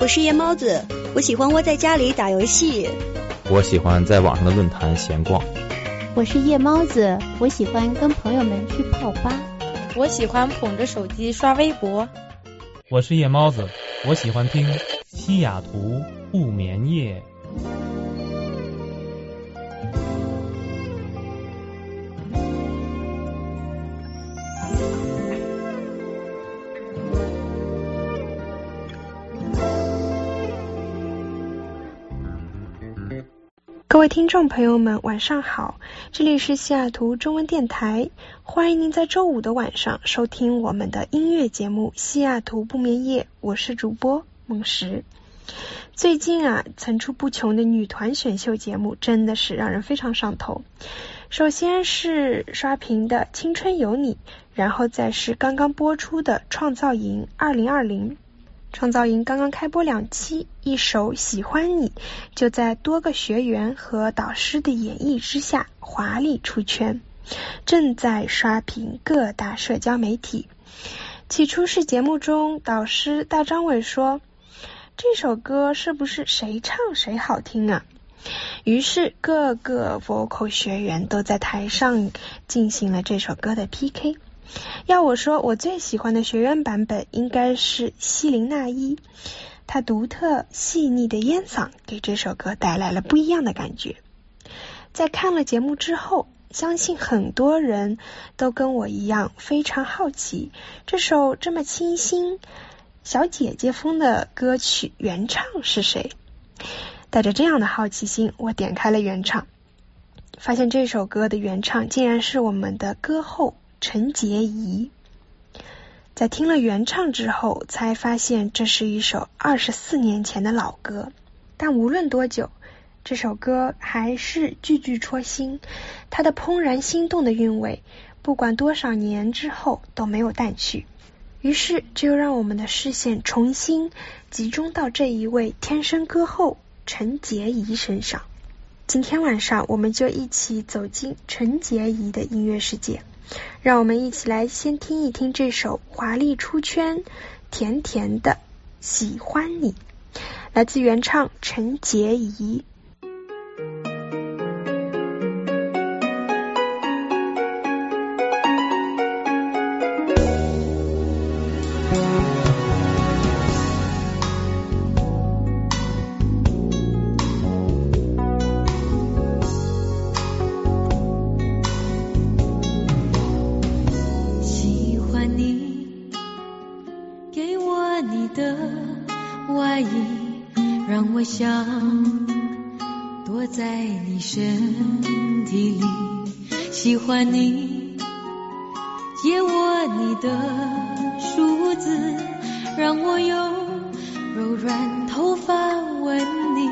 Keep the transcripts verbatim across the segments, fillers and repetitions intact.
我是夜猫子，我喜欢窝在家里打游戏。 我喜欢在网上的论坛闲逛。 我是夜猫子，我喜欢跟朋友们去泡吧。 我喜欢捧着手机刷微博。 我是夜猫子，我喜欢听西雅图不眠夜。 各位听众朋友们晚上好，这里是西雅图中文电台，欢迎您在周五的晚上收听我们的音乐节目西雅图不眠夜，我是主播梦石。最近啊，层出不穷的女团选秀节目真的是让人非常上头。首先是刷屏的青春有你，然后再是刚刚播出的创造营二零二零。创造营刚刚开播两期，一首喜欢你就在多个学员和导师的演绎之下华丽出圈，正在刷屏各大社交媒体。起初是节目中导师大张伟说，这首歌是不是谁唱谁好听啊？于是各个 vocal 学员都在台上进行了这首歌的 P K。要我说，我最喜欢的学员版本应该是西林娜依，她独特细腻的烟嗓给这首歌带来了不一样的感觉。在看了节目之后，相信很多人都跟我一样非常好奇，这首这么清新小姐姐风的歌曲原唱是谁？带着这样的好奇心，我点开了原唱，发现这首歌的原唱竟然是我们的歌后陈洁仪。在听了原唱之后，才发现这是一首二十四年前的老歌，但无论多久，这首歌还是句句戳心，它的怦然心动的韵味，不管多少年之后都没有淡去。于是就让我们的视线重新集中到这一位天生歌后陈洁仪身上。今天晚上我们就一起走进陈洁仪的音乐世界，让我们一起来先听一听这首华丽出圈甜甜的喜欢你，来自原唱陈洁仪。 躲在你身体里，喜欢你，借我你的梳子，让我用柔软头发吻你，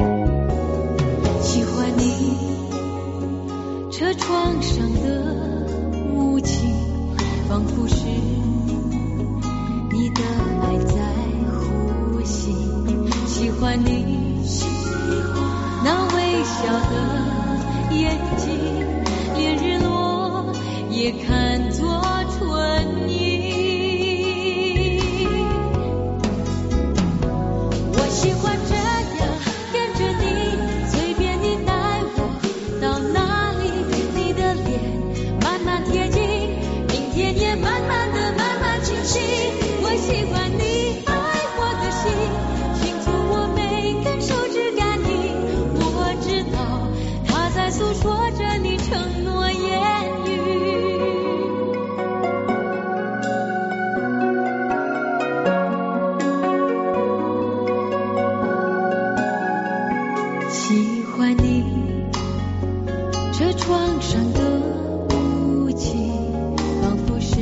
喜欢你，车窗上的雾气，仿佛是你的爱在呼吸，喜欢你那微笑的眼睛，连日落也看作春意。我喜欢这样跟着你，随便你带我到哪里，你的脸慢慢贴近，明天也慢慢的慢慢清晰。我喜欢你爱我的心，清楚我每根手指感应，我知道他在诉说着你承诺言语。喜欢你车窗上的雾气，仿佛是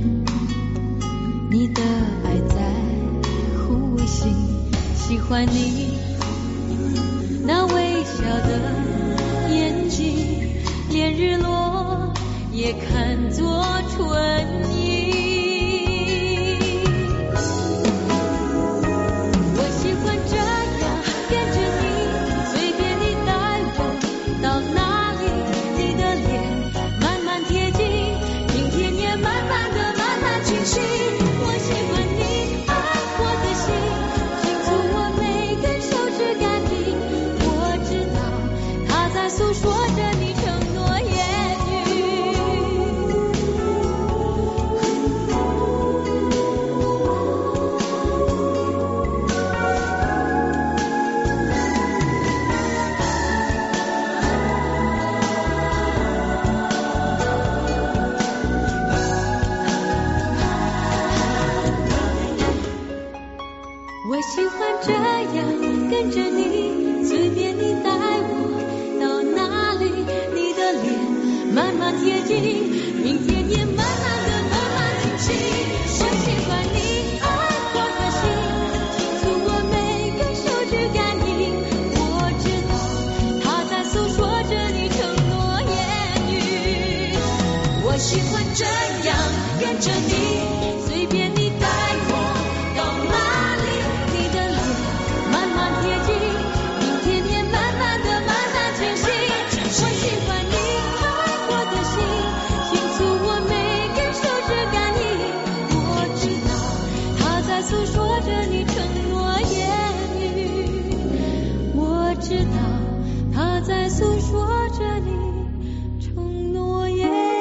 你的爱在呼吸，喜欢你那微笑的眼睛，连日落也看作春意。我喜欢这样跟着你，随便你带我到哪里，你的脸慢慢贴近，明天也慢慢的慢慢清晰。我喜欢你爱我的心，清楚我我喜欢这样跟着你，随便你带我到哪里，你的脸慢慢贴近，明天也慢慢的慢慢清晰。我喜欢你爱我的心，倾诉我每个手指感应，我知道它在诉说着你承诺言语。我喜欢这样跟着你，随便你带我到哪里，你的脸慢慢贴近，明天也慢慢的慢慢清晰。我喜欢你爱我的心，倾诉我每根手指感应，我知道它在诉说着你承诺言语，我知道它在诉说着你承诺言语。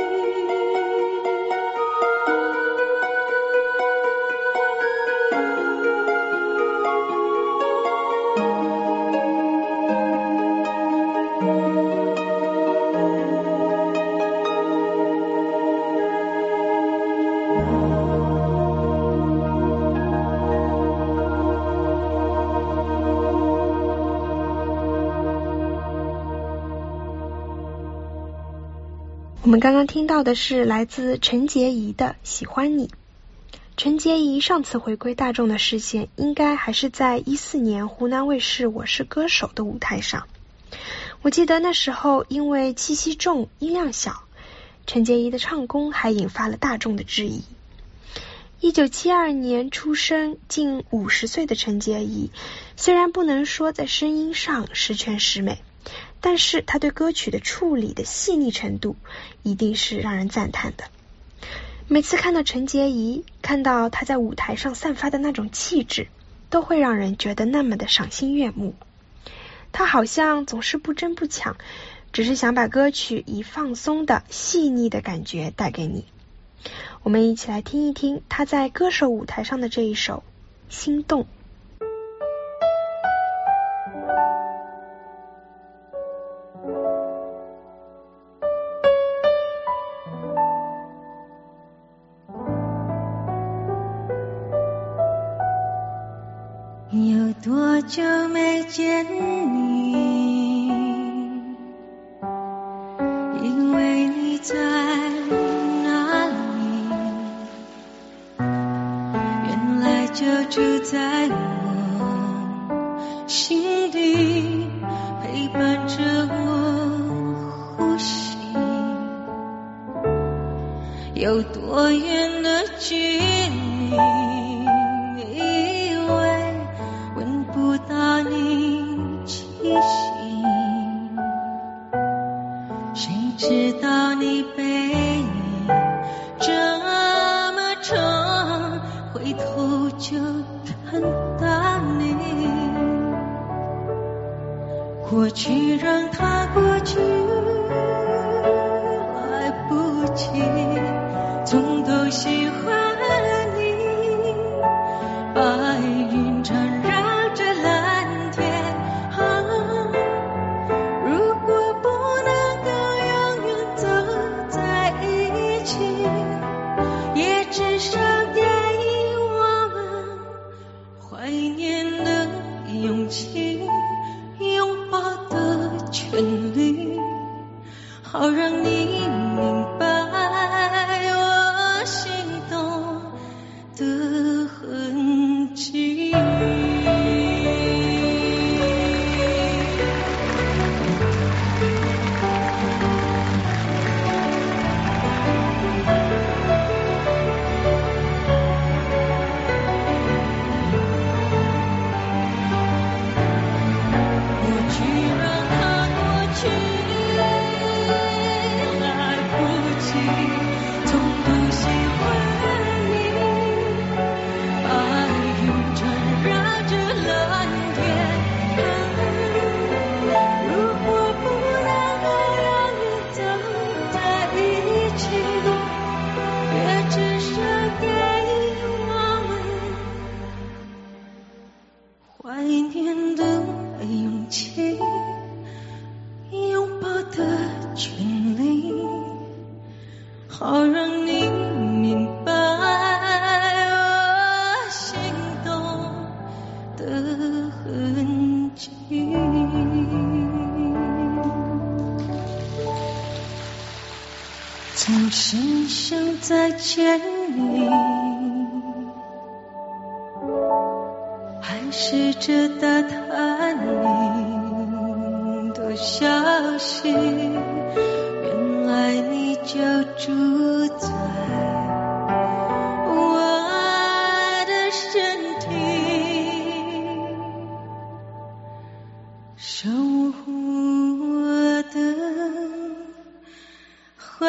我们刚刚听到的是来自陈洁仪的《喜欢你》。陈洁仪上次回归大众的视线，应该还是在一四年湖南卫视《我是歌手》的舞台上。我记得那时候因为气息重、音量小，陈洁仪的唱功还引发了大众的质疑。一九七二年出生，近五十岁的陈洁仪，虽然不能说在声音上十全十美，但是他对歌曲的处理的细腻程度一定是让人赞叹的。每次看到陈洁仪，看到她在舞台上散发的那种气质，都会让人觉得那么的赏心悦目。她好像总是不争不抢，只是想把歌曲以放松的细腻的感觉带给你。我们一起来听一听她在歌手舞台上的这一首《心动》。 有多久没见你，因为你在哪里，原来就住在我心底，陪伴着我呼吸。有多远的距离，到你气息，谁知道你背影这么长，回头就看到你。过去让它过去，来不及从头喜欢你。白云缠绕着蓝天，啊，如果不能够永远走在一起，也至少给我们怀念的勇气，拥抱的权利，好让你明白我心动的痕迹。怀念的勇气，拥抱的权利，好让你明白我心动的痕迹。总是想再见你，还试着打探你的消息，原来你就住在我的身体，守护我的回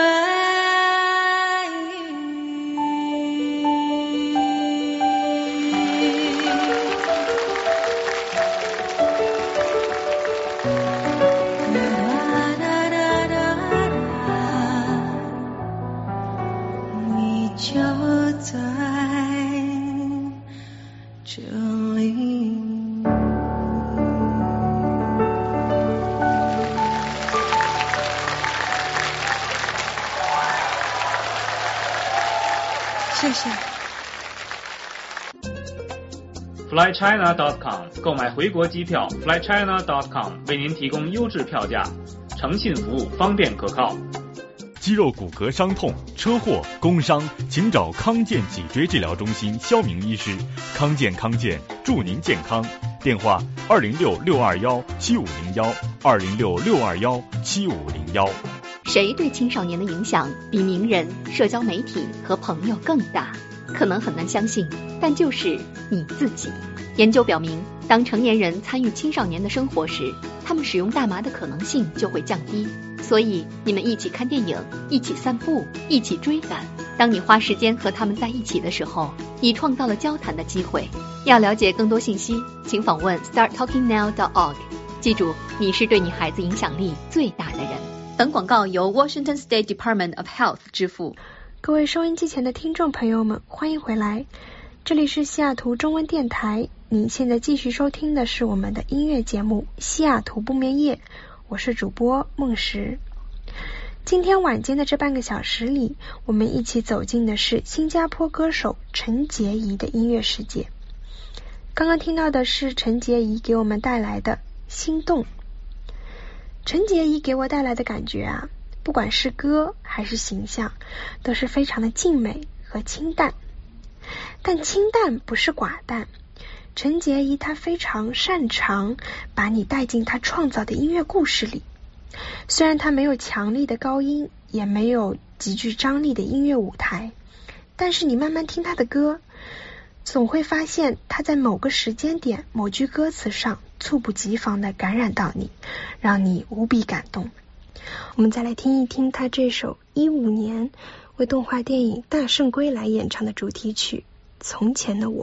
谢谢。 fly china dot com 购买回国机票 fly china dot com 为您提供优质票价，诚信服务，方便可靠。 肌肉骨骼伤痛、车祸、工伤，请找康健脊椎治疗中心肖明医师。康健康健，祝您健康。电话二零六六二幺七五零幺二零六六二幺七五零幺。 谁对青少年的影响比名人、社交媒体和朋友更大？可能很难相信，但就是你自己。研究表明，当成年人参与青少年的生活时，他们使用大麻的可能性就会降低。所以，你们一起看电影，一起散步，一起追赶。当你花时间和他们在一起的时候，你创造了交谈的机会。要了解更多信息，请访问 start talking now dot org。记住，你是对你孩子影响力最大的人。本广告由 Washington State Department of Health 支付。 各位收音机前的听众朋友们，欢迎回来，这里是西雅图中文电台。您现在继续收听的是我们的音乐节目《西雅图不眠夜》，我是主播梦石。今天晚间的这半个小时里，我们一起走进的是新加坡歌手陈洁仪的音乐世界。刚刚听到的是陈洁仪给我们带来的《心动》。陈洁仪给我带来的感觉啊，不管是歌还是形象，都是非常的静美和清淡。但清淡不是寡淡，陈洁仪她非常擅长把你带进她创造的音乐故事里。虽然她没有强力的高音，也没有极具张力的音乐舞台，但是你慢慢听她的歌，总会发现她在某个时间点、某句歌词上猝不及防地感染到你，让你无比感动。我们再来听一听她这首一五年为动画电影《大圣归来》演唱的主题曲《从前的我》。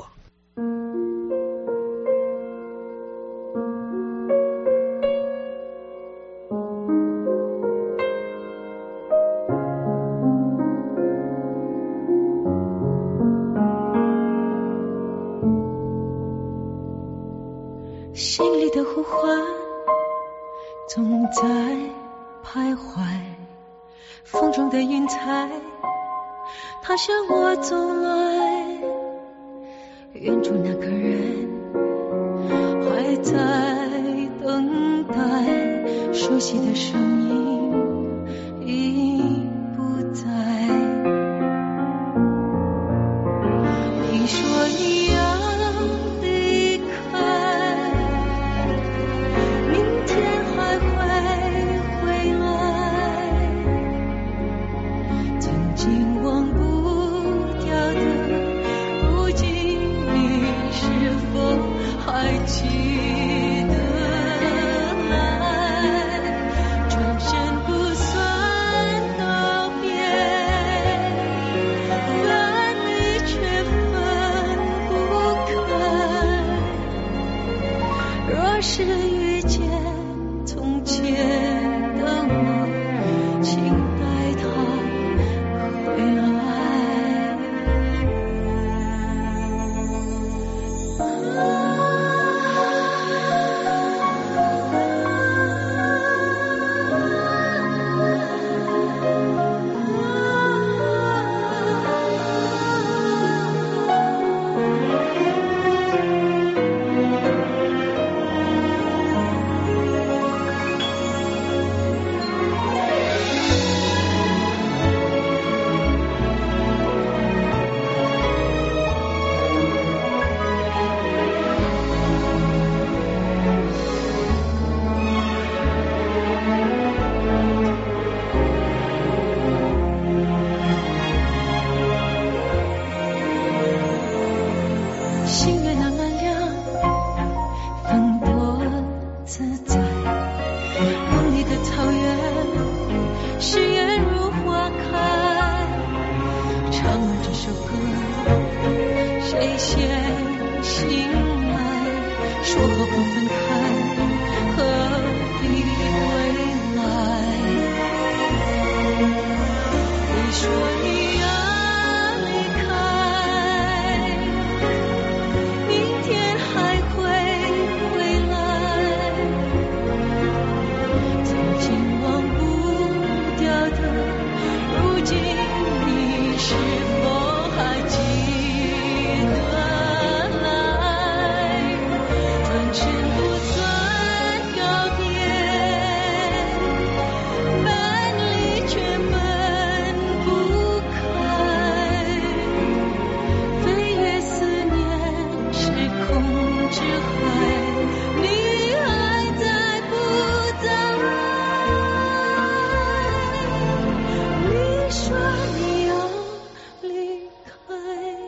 心里的呼唤总在徘徊，风中的云彩它向我走来，远处那个人还在等待，熟悉的声音已不在。你说你要离开，明天还会回来，曾经忘不掉的，如今你是否还记得来？转身不算道别，分离却分不开。若是遇见从前的我，请带他回来。 说不分开，何必回来？你说你要离开，明天还会回来。曾经忘不掉的，如今你是否还记得？转身不算告别，分离却分不开。飞越思念时空之海，你还在不在？你说你要离开。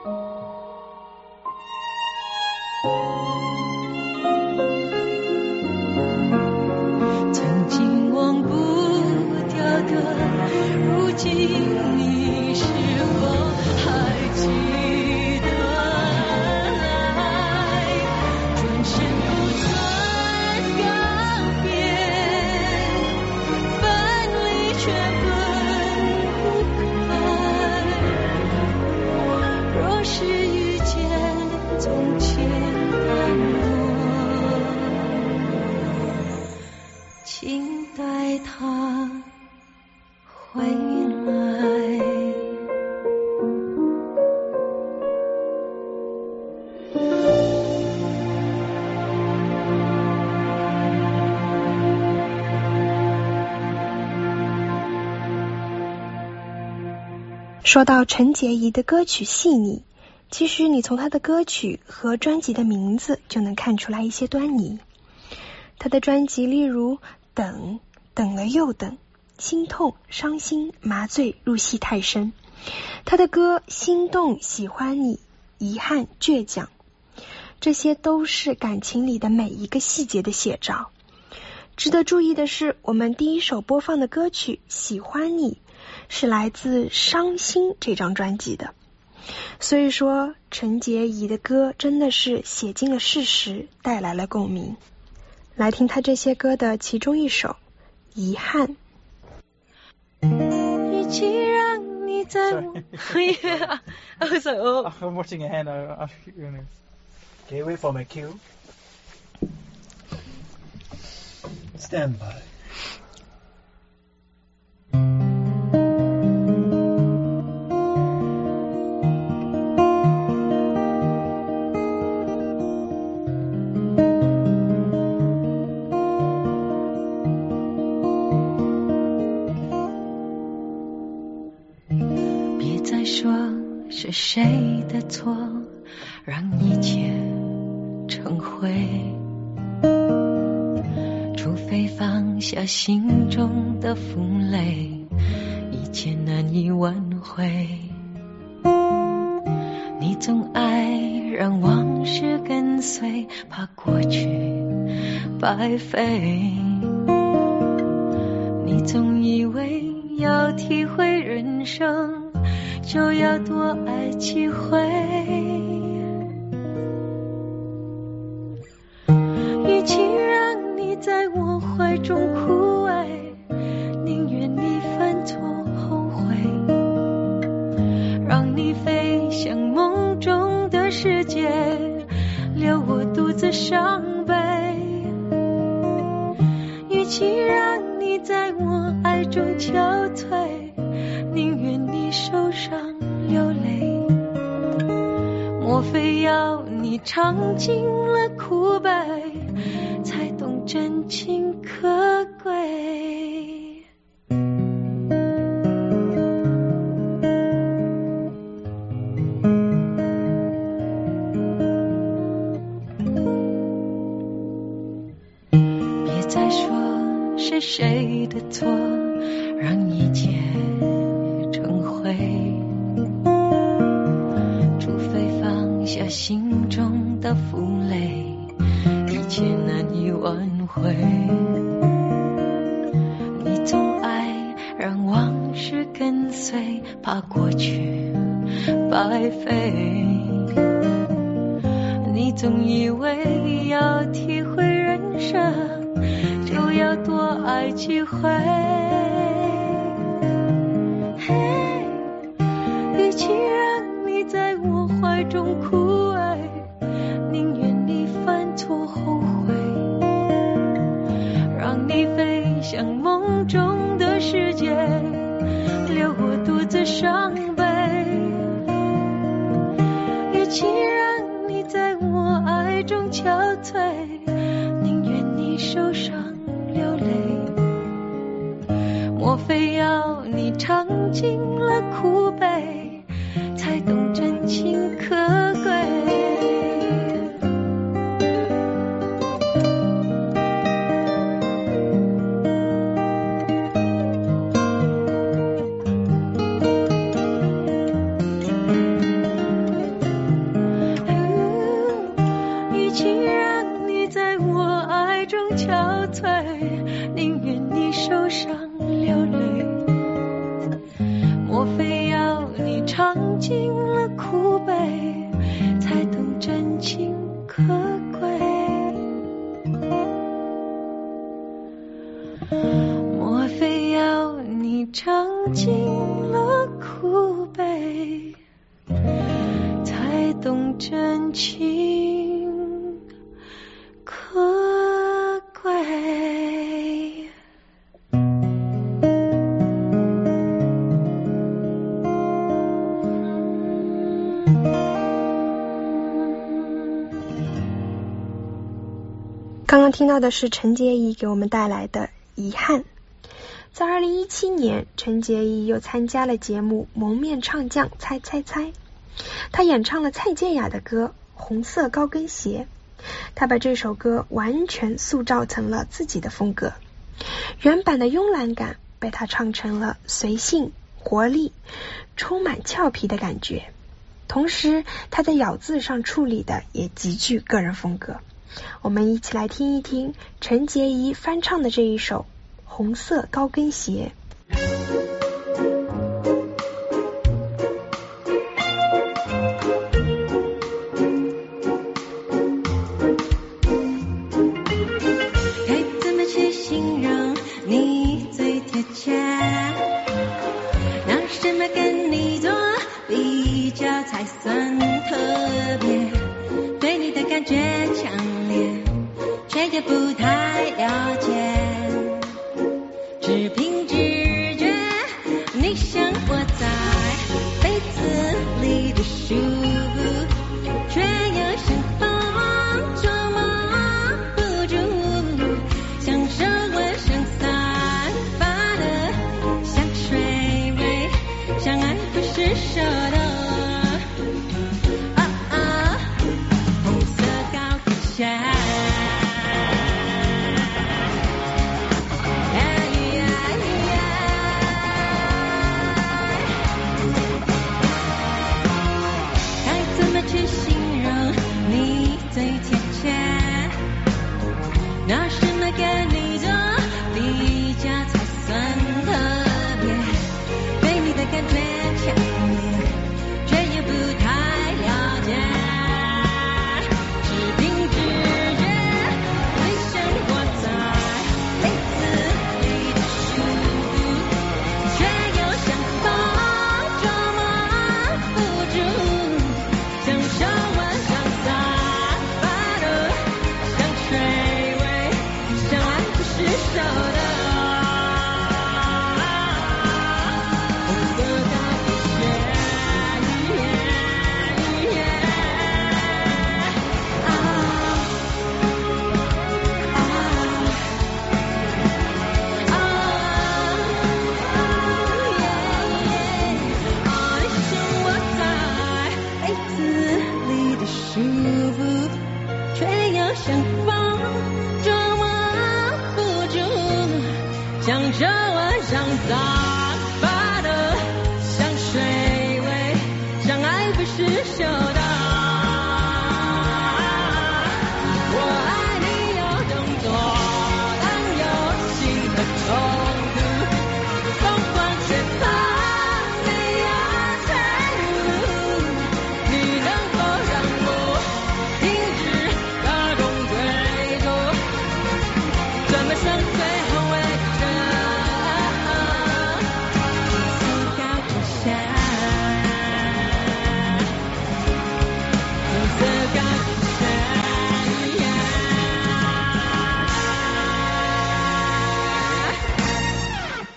曾经忘不掉的，如今你是否还记得？转身不算告别，分离却分不开。若是遇见从前的我，请带他回来。 说到陈洁仪的歌曲细腻，其实你从她的歌曲和专辑的名字就能看出来一些端倪。她的专辑例如等，等了又等，心痛，伤心，麻醉，入戏太深。她的歌心动，喜欢你，遗憾，倔强，这些都是感情里的每一个细节的写照。值得注意的是，我们第一首播放的歌曲喜欢你是来自伤心这张专辑的。所以说陈洁仪的歌真的是写尽了事实，带来了共鸣。来听她这些歌的其中一首遗憾。 与其让你在我yeah. I was like, oh. I'm watching ahead. I, I, okay, wait for my cue. Stand by. 别再说是谁的错，让一切成灰。除非放下心中的负累，一切难以挽回。你总爱让往事跟随，怕过去白费。你总以为要体会人生，就要多爱几回。与其让你在我怀中枯萎，宁愿你犯错后悔，让你飞向梦中的世界，留我独自伤悲。与其让你在我爱中憔悴，宁愿你受伤流泪。莫非要你尝尽了苦悲，才懂真情可贵？别再说是谁的错，让一切成灰。除非放下心中的负累，一切难以挽回。你总爱让往事跟随，怕过去白费。你总以为要体会人生，就要多爱几回。嘿，与其让你在我怀中枯萎，宁愿你犯错后悔，让你飞向梦中的世界，留我独自伤悲。与其让你在我爱中憔悴，宁愿你受伤流泪。莫非要你尝尽了苦悲，才懂真情可贵？宁愿你受伤流泪，莫非要你尝尽了苦悲，才懂真情可贵？莫非要你尝尽了苦悲，才懂真情可贵？ 刚刚听到的是陈洁仪给我们带来的《遗憾》。在二零一七年，陈洁仪又参加了节目《蒙面唱将猜猜猜》，她演唱了蔡健雅的歌《红色高跟鞋》，她把这首歌完全塑造成了自己的风格。原版的慵懒感被她唱成了随性、活力、充满俏皮的感觉，同时她在咬字上处理的也极具个人风格。我们一起来听一听陈洁仪翻唱的这一首《红色高跟鞋》。 该怎么去形容你最贴切？拿什么跟你做比较才算特别？对你的感觉强烈，却也不太了解，只凭直觉，你像我在被子里的舒服，却又像风捉摸不住，享受我身散发的香水味，相爱不释手的拿什么跟你做比较才算特别？对你的感觉强烈，却也不太了解，只凭直觉，你像我在被子里的舒服，却又像风捉摸不住，享受我上散发的香水味，相爱不释手的红色高跟鞋。啊啊啊啊！你像我在被子里的舒服，却又像风捉摸不住，享受我上散发的香水味，相爱不释手的。我爱你有动作，但有心的冲突，疯狂却怕没有退路。你能否让我停止这么深刻。